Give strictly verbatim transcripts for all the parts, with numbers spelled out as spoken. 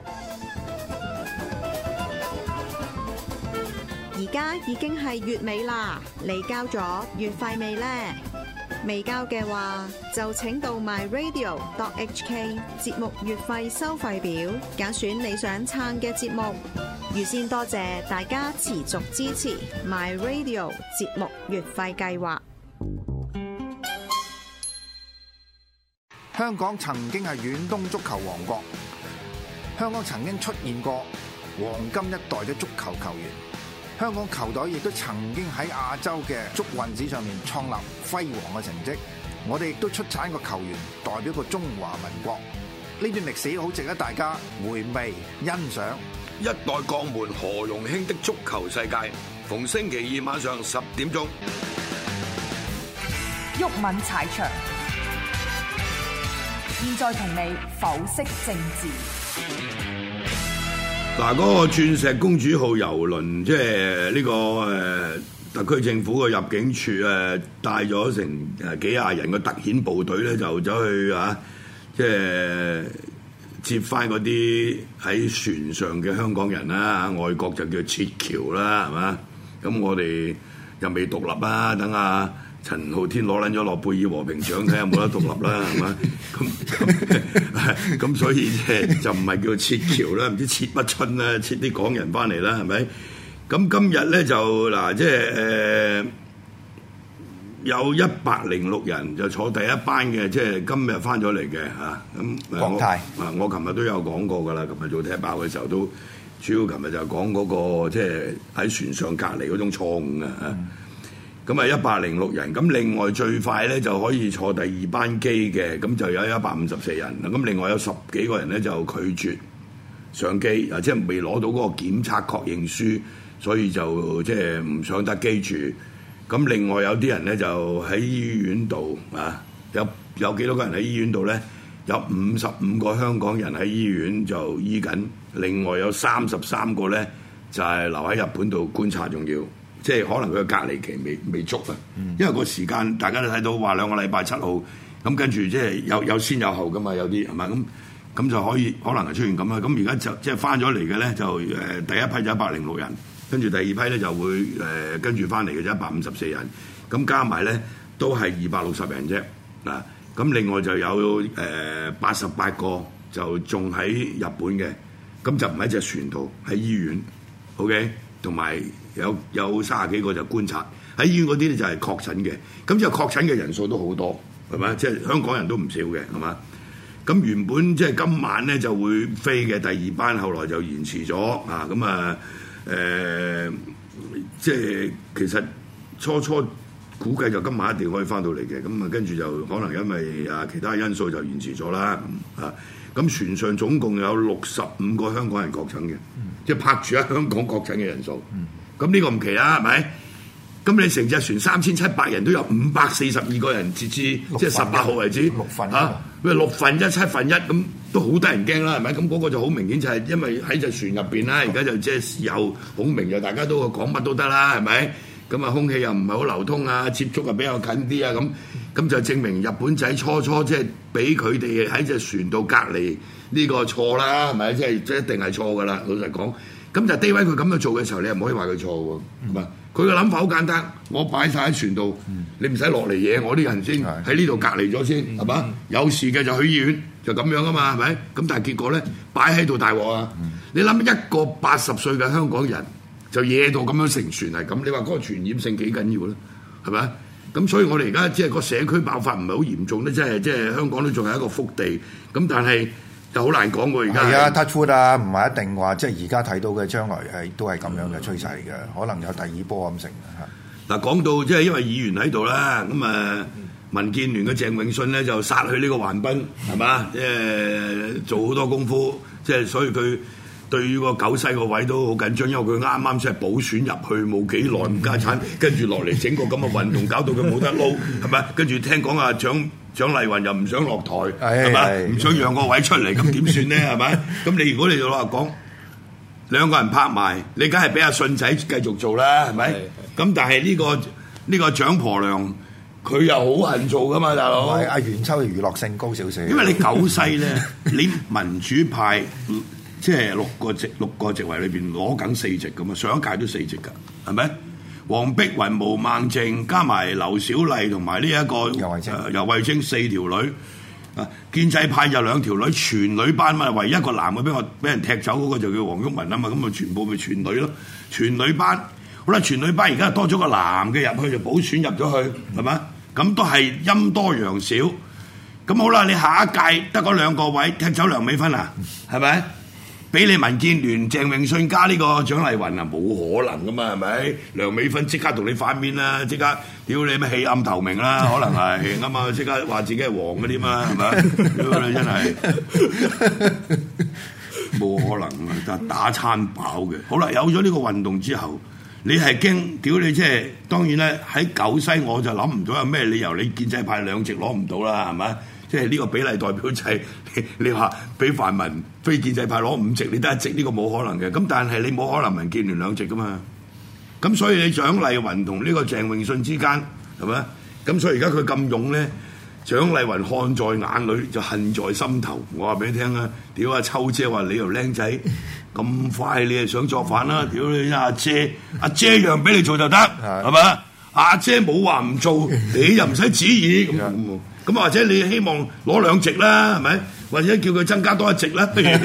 而家已經係月尾啦，你交咗月費未呢？未交嘅話，就請到 my radio dot h k 節目月費收費表，揀選你想撐嘅節目。預先多謝大家持續支持 my radio 節目月費計劃。 香港曾經係遠東足球王國，香港曾經出現過黃金一代嘅足球球員，香港球隊亦都曾經喺亞洲嘅足運史上面創立輝煌嘅成績。我哋亦都出產個球員代表過中華民國，呢段歷史好值得大家回味欣賞。 一代鋼門何容興的足球世界，逢星期二晚上十點鐘。 毓民踩場，現在同你剖析政治。 嗱，嗰個鑽石公主號郵輪，即係呢個誒、呃、特區政府嘅入境處誒帶咗成誒幾廿人嘅特遣部隊咧，就走去啊，即係接翻嗰啲喺船上嘅香港人啦，外國就叫撤僑啦，係嘛？咁我哋又未獨立啊，等阿陳浩天攞撚咗諾貝爾和平獎，睇下有冇得獨立啦，係嘛？咁咁所以即就唔係叫撤僑啦，唔知撤乜春啦，撤啲港人翻嚟啦，係咪？咁今日咧就嗱，即係誒有一百零六人就坐第一班嘅，即係今日翻咗嚟嘅嚇。咁國泰啊，我琴日都有講過㗎啦，琴日做踢爆嘅時候都主要，琴日就講嗰個即係喺船上隔離嗰種錯誤啊嚇。咁啊一百零六人，咁另外最快咧就可以坐第二班機嘅，咁就有一百五十四人。咁另外有十幾個人咧就拒絕上機，啊即係未攞到嗰個檢測確認書，所以就即係唔上得機住。咁另外有啲人咧就喺醫院度啊，有有幾多個人喺醫院度咧？有五十五個香港人喺醫院就醫緊，另外有三十三個咧就係、是、留喺日本度觀察，仲要。即係可能佢嘅隔離期未未足啊，嗯、因為個時間大家都睇到話兩個禮拜七號，咁跟住即係有有先有後噶嘛，有啲係咪咁咁就可以可能係出現咁啦。咁而家就即係翻咗嚟嘅咧，就誒、呃、第一批就一百零六人，跟住第二批咧就會誒、呃、跟住翻嚟嘅就一百五十四人，咁加埋咧都係二百六十人啫嗱。咁另外就有誒八十八個就仲喺日本嘅，咁就唔喺隻船度，喺醫院 ，OK， 同埋。有有三十幾個就觀察喺醫院嗰啲咧就係確診嘅，咁就確診嘅人數都好多，係咪？即係香港人都唔少嘅，係嘛？咁原本即係今晚咧就會飛嘅第二班，後來就延遲咗啊！咁啊誒，即係其實初初估計就今晚一定可以翻到嚟嘅，咁啊跟住就可能因為啊其他因素就延遲咗啦啊！咁船上總共有六十五個香港人確診嘅，嗯、即係拍住喺香港確診嘅人數。嗯咁呢個唔奇啦，係咪？咁你成隻船三千七百人都有五百四十二個人，截至即係十八號為止， 六分嚇， 佢、啊、六分一七分一咁都好得人驚啦，係咪？咁嗰個就好明顯就係因為喺隻船入邊啦，而家就即係事後孔明就大家都講乜都得啦，係咪？咁啊空氣又唔係好流通啊，接觸啊比較近啲啊，咁咁就證明日本仔初初即係俾佢哋喺隻船度隔離呢個錯啦，係咪？即係即係一定係錯㗎啦，老實講。咁就低位佢咁樣做嘅時候，你又唔可以話佢錯喎，係嘛、嗯？佢嘅諗法好簡單，我擺晒喺船度，嗯、你唔使落嚟嘢，我啲人先喺呢度隔離咗先，係嘛？嗯、有事嘅就去醫院，就咁樣啊嘛，係咪？咁但係結果咧，擺喺度大鑊啊！嗯、你諗一個八十歲嘅香港人就惹到咁樣成船係咁，你話嗰個傳染性幾緊要咧？係咪？咁所以我哋而家即係個社區爆發唔係好嚴重咧，即係即係香港都仲係一個福地，咁但係。就好難講喎，而家係啊 touch wood 啊，唔係一定話即係而家睇到嘅將來係都係咁樣嘅趨勢嘅，嗯、可能有第二波咁成嘅嚇。嗱， 講到即係因為議員喺度啦，咁啊民建聯嘅鄭永信咧就殺去呢個橫濱係嘛，即係做好多功夫，即係所以佢對於個九西個位都好緊張，因為佢啱啱先係補選入去冇幾耐唔家產，跟住落嚟整個咁嘅運動，搞到佢冇得撈係咪？跟住聽講啊蔣。蔣麗芸又唔想落台，係咪？唔想讓個位出嚟，咁點算咧？係咪？咁你如果你就話講兩個人拍埋，你梗係俾阿信仔繼續做啦，係咪？咁但係呢個呢個蔣婆娘佢又好恨做噶嘛，大佬。阿袁秋娛樂性高少少， 因為你九西咧，你民主派即即係六個席六個席位裏邊攞緊四席咁啊，上一屆都四席㗎，係咪？黃碧雲、毛孟靜加埋劉小麗同埋呢一個游蕙禎， 呃、游蕙禎四條女啊，建制派有兩條女，全女班嘛，唯一一個男嘅俾我俾人踢走嗰個就叫黃毓民啊嘛，咁啊全部咪全女咯，全女班。好啦，全女班而家多咗個男嘅入去就補選入咗去，係咪？咁都係陰多陽少。咁好啦，你下一屆得嗰兩個位踢走梁美芬啊，係咪？俾你民建聯鄭泳舜加呢個蔣麗芸啊，冇可能噶嘛，係咪？梁美芬即刻同你反面啦，即刻屌你咩棄暗投明啦，可能係啱啊，即刻話自己係黃嗰啲嘛，係咪？屌你真係冇可能啊，打打餐飽嘅。好啦，有咗呢個運動之後。你係驚屌你即係當然咧，喺九西我就諗唔到有咩理由你建制派兩席攞唔到啦，係咪？即係呢個比例代表制，你你話俾泛民非建制派攞五席，你得一席，呢個冇可能嘅。咁但係你冇可能民建聯兩席噶嘛？咁所以你蔣麗芸同呢個鄭泳舜之間係咪？咁所以而家佢咁勇咧，蔣麗芸看在眼裏就恨在心頭。我話俾你聽啊，屌阿秋姐話你條僆仔。咁快你係想作反啦？屌你阿姐，阿姐讓俾你做就得，係咪？阿姐冇話唔做，你又唔使旨意咁。咁或者你希望攞兩席啦，係咪？或者叫佢增加多一席啦，喺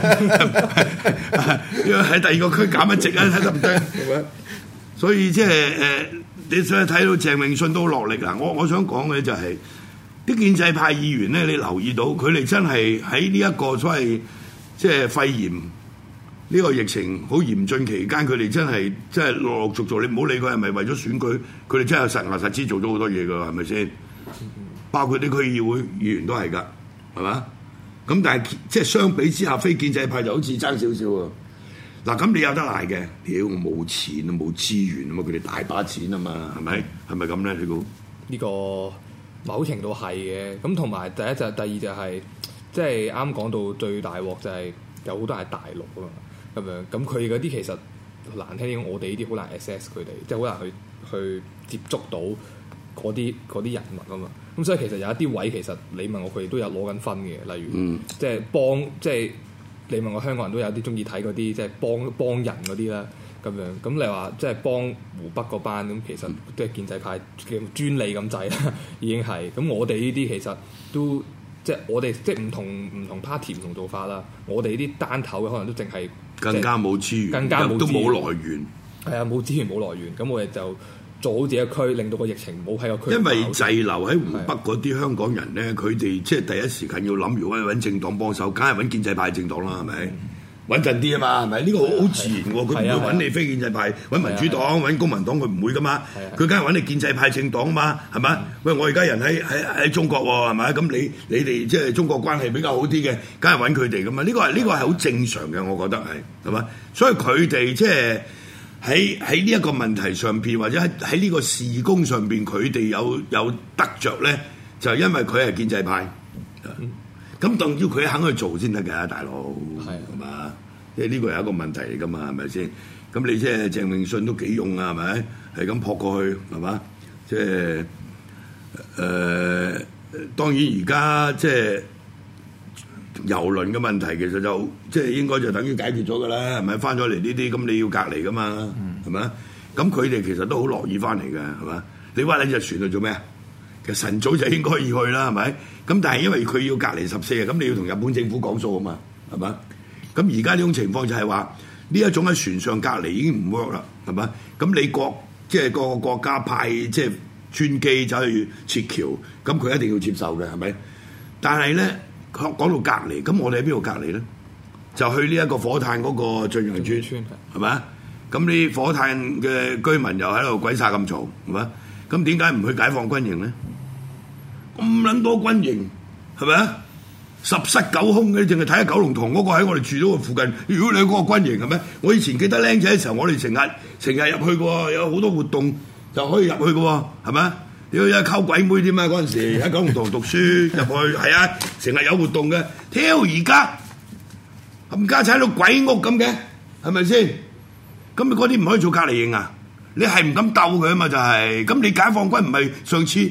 第二個區減一席啊，睇得唔得？所以即係誒，你想睇到鄭泳舜都落力嗱。我我想講嘅就係、是、啲建制派議員咧，你留意到佢哋真係喺呢一個所謂即係肺炎。呢個疫情好嚴峻期間，佢哋真係真係陸陸續續，你唔好理佢係咪為咗選舉，佢哋真係實牙實齒做咗好多嘢㗎，係咪先？包括啲區議會議員都係㗎，係嘛？咁但係即係相比之下，非建制派就好似爭少少喎。嗱，咁你有得賴嘅，屌我冇錢啊，冇資源啊嘛，佢哋大把錢啊嘛，係咪？係咪咁咧？你估呢個某程度係嘅，咁同埋第一就第二就係、是、即係啱講到最大鑊就係有好多係大陸啊嘛。咁樣，咁佢嗰啲其實難聽啲，我哋呢啲好難 access 佢哋，即係好難去去接觸到嗰啲嗰啲人物啊嘛。咁所以其實有一啲位其實你問我，佢哋都有攞緊分嘅，例如、嗯、即係幫，即係你問我香港人都有啲中意睇嗰啲即係幫幫人嗰啲啦。咁樣，咁你話即係幫湖北嗰班咁，其實都係建制派嘅專利咁滯啦，已經係。咁我哋呢啲其實都即係我哋即係唔同唔同 party 唔同做法啦。我哋呢啲單頭嘅可能都淨係。 更加冇資源， 更加冇都冇來源。 係啊，冇資源冇來源，咁我哋就做好自己嘅區，令到個疫情冇喺個區。 因為滯留喺湖北嗰啲香港人咧，佢哋即係第一時間要諗，如果揾政黨幫手，梗係揾建制派政黨啦，係咪？穩陣啲啊嘛，係咪？呢、這個好好自然喎，佢唔會揾你非建制派，揾民主黨、揾公民黨，佢唔會噶嘛。佢梗係揾你建制派政黨啊嘛，係咪？喂，我而家人喺喺喺中國喎，係咪？咁你你哋即係中國關係比較好啲嘅，梗係揾佢哋噶嘛。呢、這個係呢、這個係好正常嘅，我覺得係係咪？所以佢哋即係喺喺呢一個問題上邊，或者喺喺呢個事工上邊，佢哋有有得着咧，就係因為佢係建制派。嗯咁當要佢肯去做先得㗎，大佬係嘛？即係呢個係一個問題嚟㗎嘛，係咪先？咁你即係鄭泳舜都幾勇啊，係咪？係咁撲過去係嘛？即係誒、呃，當然而家即係郵輪嘅問題，其實就即係應該就等於解決咗㗎啦，係咪？翻咗嚟呢啲咁你要隔離㗎嘛，係咪？咁佢哋其實都好樂意翻嚟㗎，係嘛？你話你隻船去做咩啊？其實晨早就應該要去啦，係咪？咁但係因為佢要隔離十四日，咁你要同日本政府講數啊嘛，係嘛？咁而家呢種情況就係話呢一種喺船上隔離已經唔 work 啦，係嘛？咁你國即係各個國家派即係專機走去撤僑，咁佢一定要接受嘅，係咪？但係咧講到隔離，咁我哋喺邊度隔離咧？就去呢一個火炭嗰個駿洋邨，係咪？咁啲火炭嘅居民又喺度鬼殺咁嘈，係嘛？咁點解唔去解放軍營咧？咁撚多軍營係咪啊？十室九空嘅，淨係睇下九龍塘嗰個喺我哋住咗嘅附近。如果你嗰個軍營係咪？我以前記得僆仔嘅時候，我哋成日成日入去嘅喎，有好多活動就可以入去嘅喎，係咪？屌有溝鬼妹添啊！嗰陣時喺九龍塘讀書入去，係啊，成日有活動嘅。挑而家冚家鏟到鬼屋咁嘅，係咪先？咁你嗰啲唔可以做隔離營啊？你係唔敢鬥佢啊嘛？就係、是、咁，你解放軍唔係上次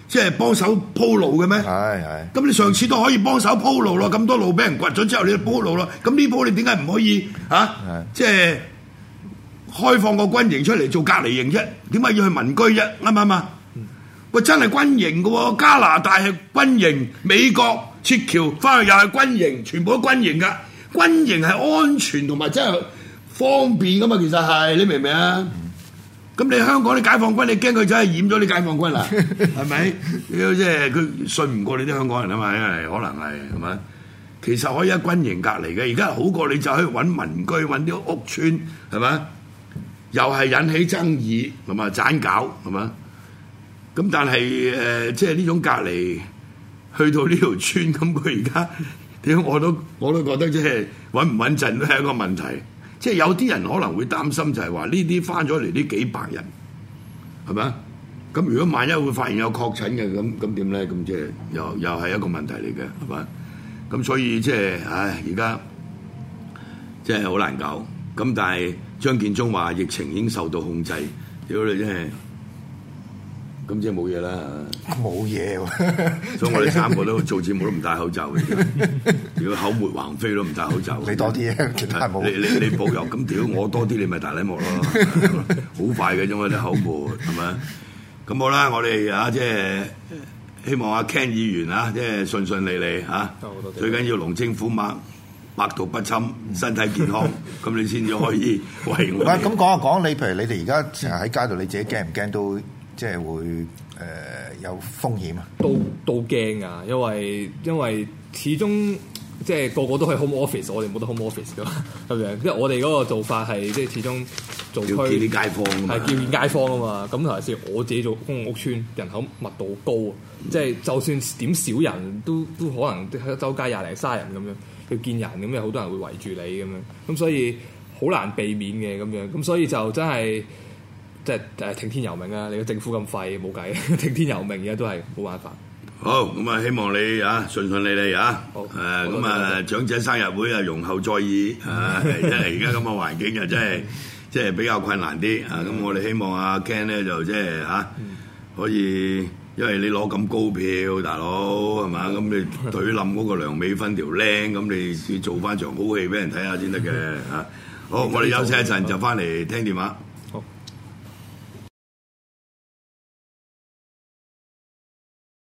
即係幫手鋪路嘅咩？ 係係。 咁你上次都可以幫手鋪路咯，咁多路俾人掘咗之後，你就鋪路咯。咁呢鋪你點解唔可以啊？即係開放個軍營出嚟做隔離營啫？點解要去民居啫？啱唔啱啊？喂，真係軍營嘅喎，加拿大係軍營，美國撤僑翻去又係軍營，全部都軍營㗎。軍營係安全同埋真係方便㗎嘛，其實係你明唔明啊？咁你香港啲解放軍，你驚佢真係染咗啲解放軍啦，係咪？即係佢信唔過你啲香港人啊嘛，因為可能係係咪？其實可以喺軍營隔離嘅，而家好過你就去揾民居、揾啲屋邨，係咪？又係引起爭議，係嘛？斬搞係嘛？咁但係誒、呃，即係呢種隔離去到呢條村，咁佢而家點？我都我都覺得即係穩唔穩陣都係一個問題。即係有啲人可能會擔心就係話呢啲翻咗嚟呢幾百人係咪啊？咁如果萬一會發現有確診嘅，咁咁點咧？咁即係又又係一個問題嚟嘅係咪？咁所以即係唉，而家即係好難搞。咁但係張建宗話疫情已經受到控制，屌你真係〜咁即係冇嘢啦， 冇嘢喎。 所以我哋三個都做節目都唔戴口罩嘅，如果口沫橫飛都唔戴口罩。 你多啲啊，其他冇。 你你你保佑咁屌我多啲，你咪大禮幕咯，好快嘅啫嘛啲口沫係咪？咁好啦，我哋啊即係希望阿 Ken 議員啊，即係順順利利嚇，最緊要龍精虎猛，百毒不侵，身體健康，咁你先至可以為我。 咁講下講，你譬如你哋而家成日喺街度，你自己驚唔驚都？即係會誒、呃、有風險啊！ 都都驚啊！因為因為始終即係個個都係 home office，我哋冇得 home office 㗎嘛，係咪？因為我哋嗰個做法係即係始終做區要見啲街坊啊嘛， 係見街坊啊嘛。咁同埋先，我自己做公共屋邨，人口密度高，即係就算點少人都都可能喺周街廿零卅人咁樣要見人，咁有好多人會圍住你咁樣，咁所以好難避免嘅咁樣，咁所以就真係。即係誒聽天由命啊！你個政府咁廢冇計，聽天由命而家都係冇辦法。 好咁啊，希望你啊順順利利啊！誒咁啊，長者生日會啊，容後再議啊！因為而家咁嘅環境啊，真係即係比較困難啲啊！咁我哋希望阿 Ken 咧就即係嚇可以，因為你攞咁高票，大佬係嘛？咁你隊冧嗰個梁美芬條靚，咁你要做翻場好戲俾人睇下先得嘅嚇。好，我哋休息一陣就翻嚟聽電話。